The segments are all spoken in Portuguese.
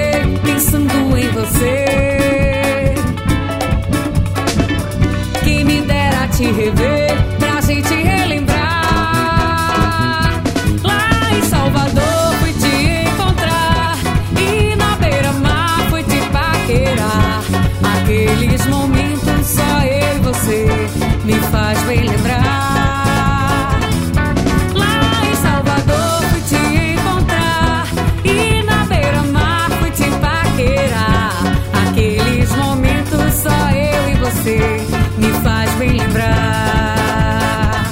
passei pensando em você. Quem me dera te rever pra gente relembrar. Lá em Salvador fui te encontrar e na beira-mar fui te paquerar. Aqueles momentos só eu e você me faz bem lembrar. Me faz bem lembrar.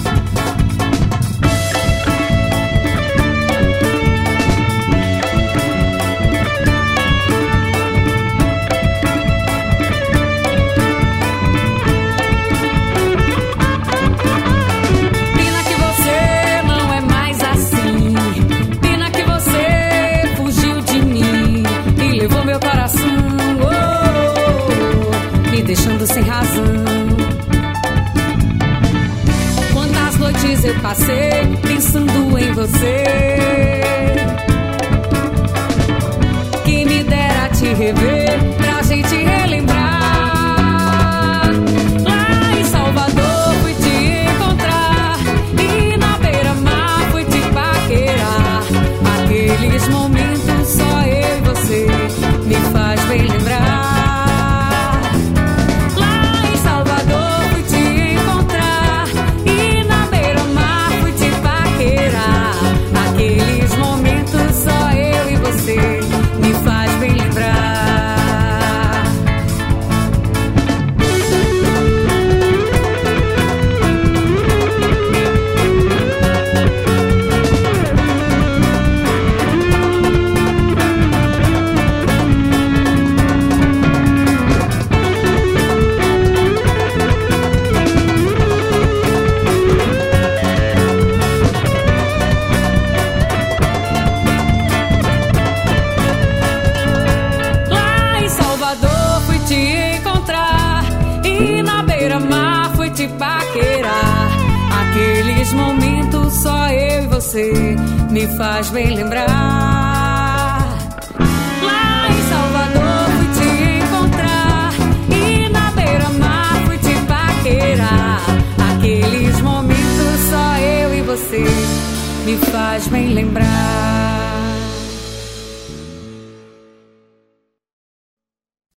Pena que você não é mais assim. Pena que você fugiu de mim e levou meu coração, me deixando sem razão. Quantas noites eu passei pensando em você. Quem me dera te rever pra gente relembrar. Lá em Salvador fui te encontrar e na beira-mar fui te paquerar. Aqueles momentos só eu e você me faz bem lembrar. Fui te paquerar. Aqueles momentos só eu e você me faz bem lembrar. Lá em Salvador fui te encontrar e na beira-mar fui te paquerar. Aqueles momentos só eu e você me faz bem lembrar.